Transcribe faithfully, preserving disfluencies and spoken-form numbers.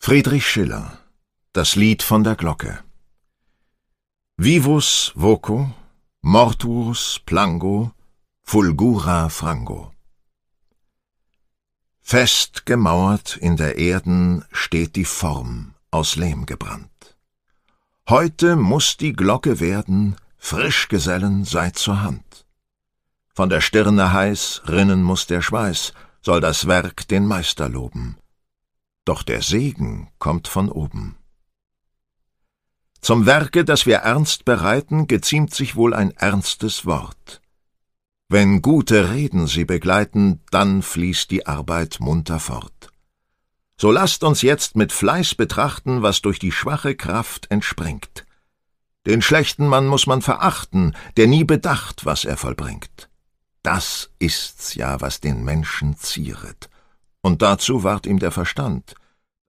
Friedrich Schiller, das Lied von der Glocke. Vivus voco, mortuus plango, fulgura frango. Fest gemauert in der Erden steht die Form, aus Lehm gebrannt. Heute muß die Glocke werden, Frischgesellen seid zur Hand. Von der Stirne heiß rinnen muß der Schweiß, soll das Werk den Meister loben. Doch der Segen kommt von oben. Zum Werke, das wir ernst bereiten, geziemt sich wohl ein ernstes Wort. Wenn gute Reden sie begleiten, dann fließt die Arbeit munter fort. So lasst uns jetzt mit Fleiß betrachten, was durch die schwache Kraft entspringt. Den schlechten Mann muß man verachten, der nie bedacht, was er vollbringt. Das ist's ja, was den Menschen zieret. Und dazu ward ihm der Verstand.